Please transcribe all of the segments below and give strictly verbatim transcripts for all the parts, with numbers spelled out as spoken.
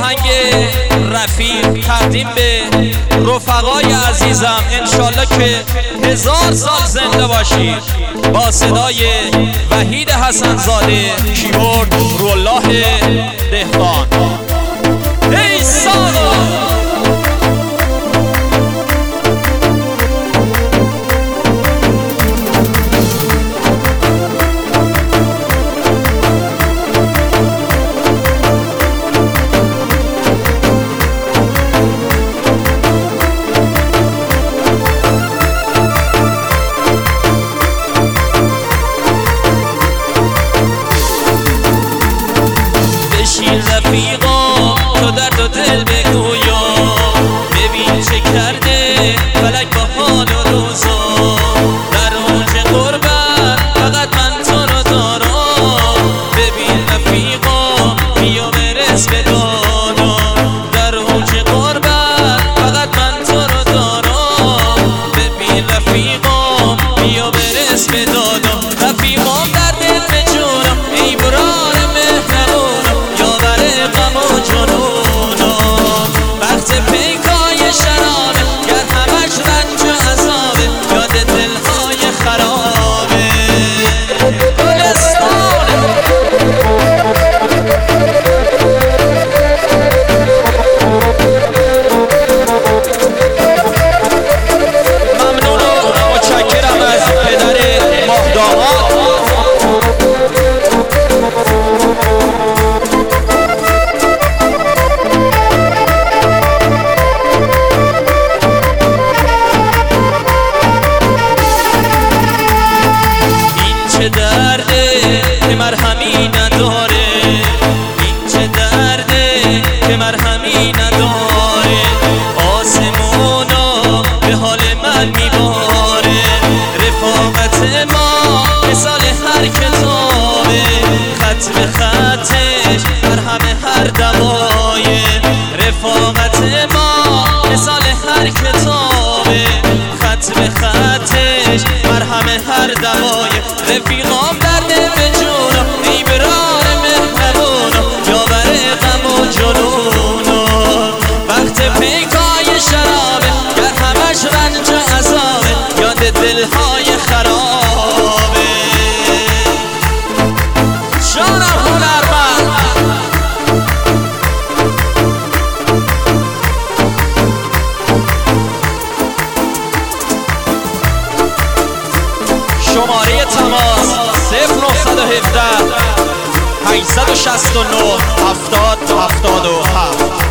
آهنگ رفیق تقدیم به رفقای عزیزم، انشالله که هزار سال زنده باشید. با صدای وحید حسن‌زاده، کیبورد رولاه دهقان. ای سادا رفیقا تو درد و دل بگویا، ببین چه کرده فلک با حال و روزا. در اوج غربت فقط من تو رو دارم، ببین رفیقا بیا برس به دادا. در اوج غربت فقط من تو رو دارم، ببین رفیقا بیا برس به دادا. رفیقا در دل به جونم ای برار مهربونم، غم و جنونا وقت پیکای شرابه، گر همش رنج و عذابه، یاد دلهای خرابه. گلستانه ممنون و متشکرم از پدر ماهداماد. چه درده که مرهمی نداره، این چه درده که مرهمی نداره. آسمونا به حال من میباره، رفاقت ما مثال هر کتابه، خط به خطش مرهم هر دوایه. رفاقت ما مثال هر کتابه، خط به خطش مرهم هر دوایه. رفیقام درد به جونم ای برار مهربونم، یاور غم و جنونم وقت پیکای شرابه، گر همش رنج و عذابه، یاد دلهای خرابه. جانم هنرمند شماره تماس صفر نهصد و هفده هشتصد و شصت و نه هفتاد هفتاد و هفت.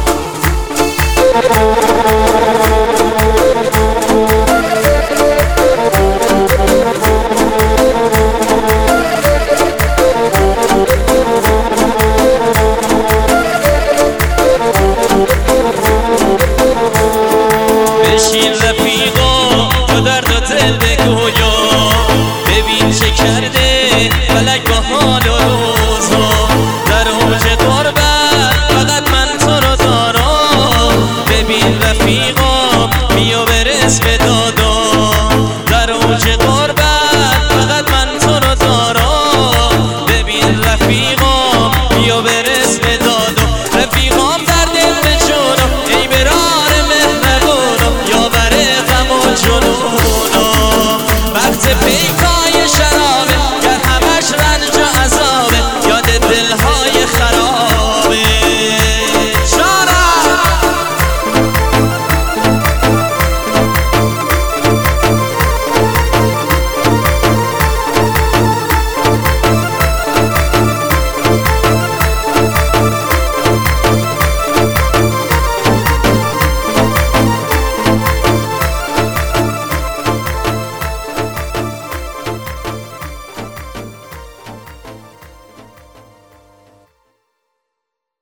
بشین رفیقا تو درد و دل بگویا، ببین چه کرده فلک با حال و روزا. در اوج غربت فقط من تو رو دارم، ببین رفیقا بیا برس به دادا. در اوج غربت فقط من تو رو دارم، ببین رفیقا بیا برس به دادا. رفیقام در دل به جونم ای برار مهربونم، یاور غم و جنونم وقت پیک